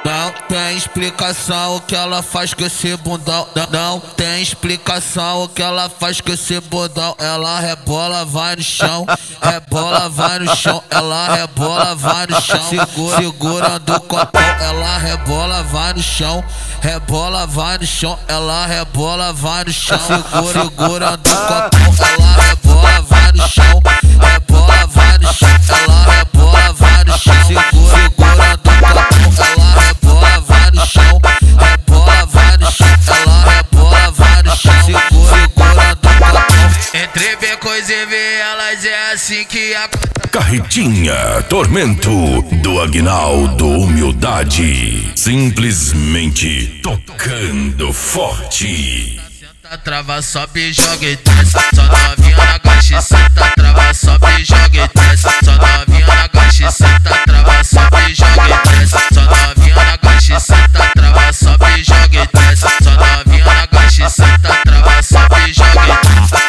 Não tem explicação o que ela faz com esse bundão. Não tem explicação o que ela faz com esse bundão. Ela rebola, vai no chão, rebola, vai no chão. Ela rebola, vai no chão, segurando o copão. Ela rebola, vai no chão, rebola, vai no chão. Ela rebola, vai no chão, segurando o copão. Ela rebola, vai no chão, rebola, vai no chão. Ela rebola, vai no chão, segurando o copão. Ela rebola, vai no chão, rebola, vai no chão. Ela rebola, vai no chão, segurando o copão. Entre becos e vielas é assim que acontece. Carretinha Tormento do Aguinaldo Humildade, simplesmente tocando forte. Senta, trava, sobe, joga e desce. Só novinha na gache, senta, trava, sobe, joga e desce. Só novinha na gache, senta, trava, sobe, joga e desce. Só novinha na gache, senta, trava, sobe, joga e desce. Só novinha na gache, senta, trava, sobe, joga e desce.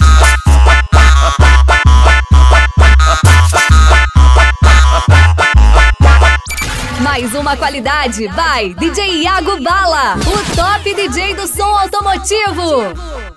Mais uma qualidade, vai DJ Iago Bala, o top DJ do som automotivo.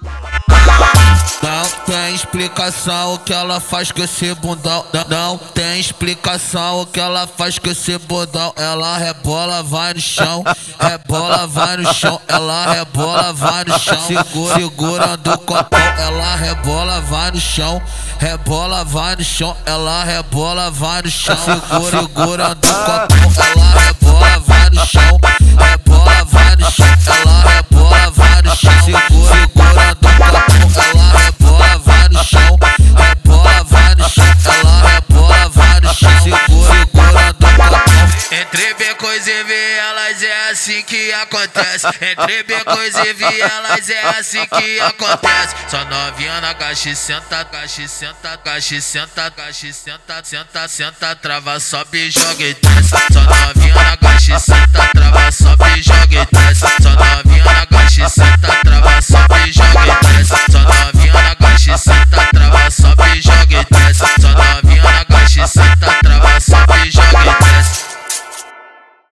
Não tem explicação o que ela faz com esse bundão. Não tem explicação o que ela faz com esse bundão. Ela rebola, vai no chão, rebola, vai no chão. Ela rebola, vai no chão, segurando o copão. Ela rebola, vai no chão, rebola, vai no chão. Ela rebola, vai no chão, segurando o copão. Ela rebola, vai no chão, rebola, vai no chão. Ela rebola, vai no chão, segurando o copão. Ela rebola, vai no chão, rebola, vai no chão. Ela rebola, vai no chão, segurando o copão. Entre becos e vielas é assim que acontece. Entre becos e vielas é assim que acontece. Só novinha na gache, senta, gache, senta, gache, senta, gache, senta, senta, senta, trava, sobe, joga e desce. Só novinha na